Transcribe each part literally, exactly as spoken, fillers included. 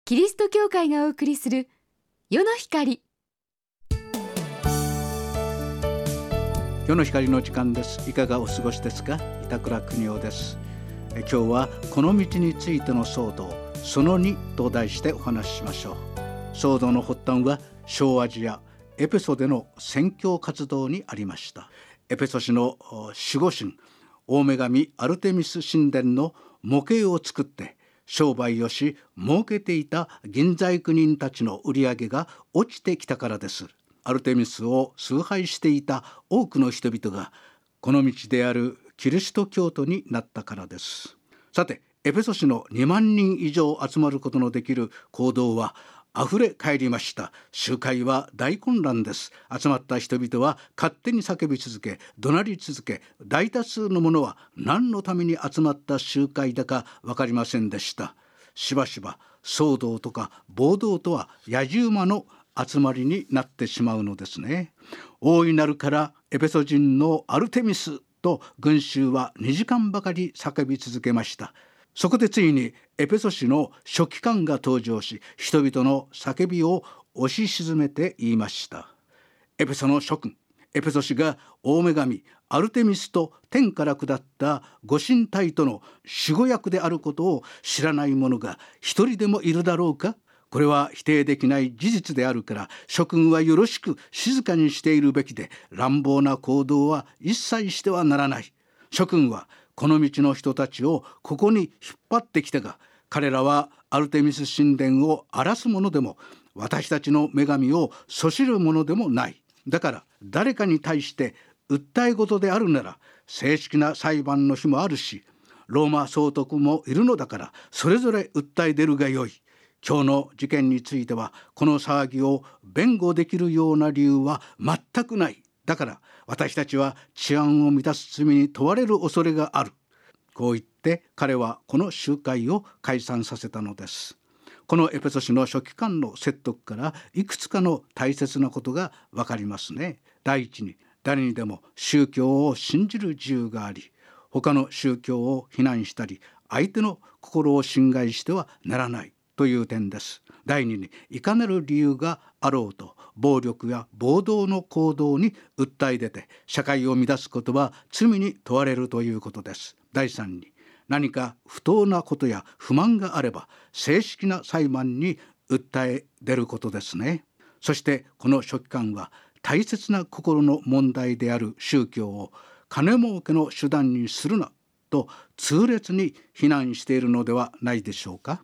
キリスト教会がお送りする世の光。 世の光の時間です。いかがお過ごしですか？板倉邦夫です。え今日はこの道についての騒動そのにと題してお話ししましょう。騒動の発端は小アジアエペソでの宣教活動にありました。エペソ市の守護神大女神アルテミス神殿の模型を作って商売をし儲けていた銀細工人たちの売り上げが落ちてきたからです。アルテミスを崇拝していた多くの人々がこの道であるキリスト教徒になったからです。さて、エペソ市のにまんにん以上集まることのできる講堂はあふれ返りました。集会は大混乱です。集まった人々は勝手に叫び続け怒鳴り続け、大多数の者は何のために集まった集会だか分かりませんでした。しばしば騒動とか暴動とは野じ馬の集まりになってしまうのですね。大いなるからエペソ人のアルテミスと群衆はにじかんばかり叫び続けました。そこでついにエペソ市の書記官が登場し、人々の叫びを押し沈めて言いました。エペソの諸君、エペソ市が大女神アルテミスと天から下ったご神体との守護役であることを知らない者が一人でもいるだろうか。これは否定できない事実であるから、諸君はよろしく静かにしているべきで、乱暴な行動は一切してはならない。諸君はこの道の人たちをここに引っ張ってきたが、彼らはアルテミス神殿を荒らす者でも私たちの女神をそしる者でもない。だから誰かに対して訴え事であるなら正式な裁判の日もあるし、ローマ総督もいるのだから、それぞれ訴え出るがよい。今日の事件についてはこの騒ぎを弁護できるような理由は全くない。だから私たちは治安を乱す罪に問われる恐れがある。こう言って彼はこの集会を解散させたのです。このエペソ市の書記官の説得からいくつかの大切なことがわかりますね。第一に、誰にでも宗教を信じる自由があり、他の宗教を非難したり相手の心を侵害してはならないという点です。第二に、いかなる理由があろうと暴力や暴動の行動に訴え出て社会を乱すことは罪に問われるということです。第三に、何か不当なことや不満があれば正式な裁判に訴え出ることですね。そしてこの書記官は大切な心の問題である宗教を金儲けの手段にするなと痛烈に非難しているのではないでしょうか。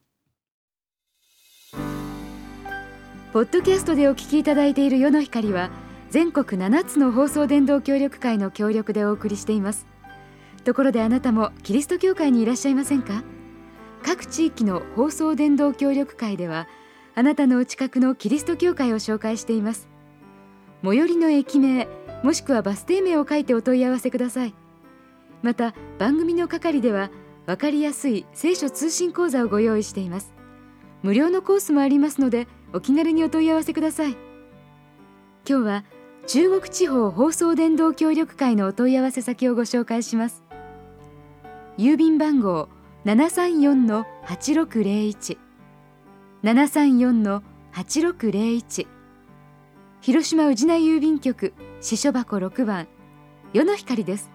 ポッドキャストでお聞きいただいている世の光は全国ななつの放送伝道協力会の協力でお送りしています。ところであなたもキリスト教会にいらっしゃいませんか？各地域の放送伝道協力会ではあなたのお近くのキリスト教会を紹介しています。最寄りの駅名もしくはバス停名を書いてお問い合わせください。また番組の係では分かりやすい聖書通信講座をご用意しています。無料のコースもありますのでお気軽にお問い合わせください。今日は中国地方放送伝道協力会のお問い合わせ先をご紹介します。郵便番号 ななさんよんのはちろくゼロいち ななさんよんのはちろくゼロいち、広島宇品郵便局支所箱ろくばん世の光です。